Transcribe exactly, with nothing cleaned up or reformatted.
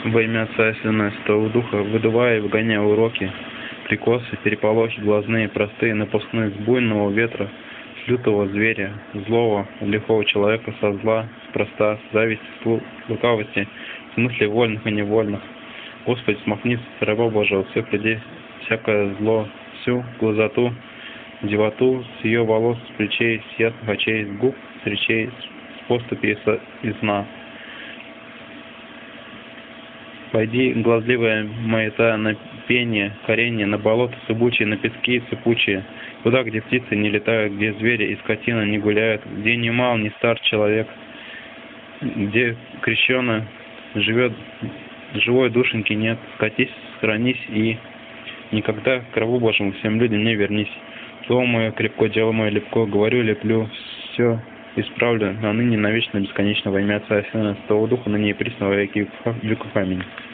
Во имя Отца и Сына и Святого Духа, выдувая и выгоняя уроки, прикосы, переполохи глазные, простые, напускные с буйного ветра, с лютого зверя, злого, лихого человека, со зла, спроста, с зависти, с лукавости, в смысле вольных и невольных. Господи, смахни с раба Божьего всех людей, всякое зло, всю глазоту, девоту, с ее волос, с плечей, с ясных очей, с губ, с речей, с поступи и сна. Пойди, глазливая маята, на пение, коренье, на болото сыбучие, на пески сыпучие, туда, где птицы не летают, где звери и скотина не гуляют, где ни мал, ни стар человек, где крещено живет, живой душеньки нет, скатись, сохранись и никогда к рабу Божьему всем людям не вернись. Слово мое крепко, дело мое легко, говорю, леплю, все исправлю, на ныне, навечно, бесконечно, во имя Отца и Сына и Святого Духа, ныне и присно во веки веков. Аминь.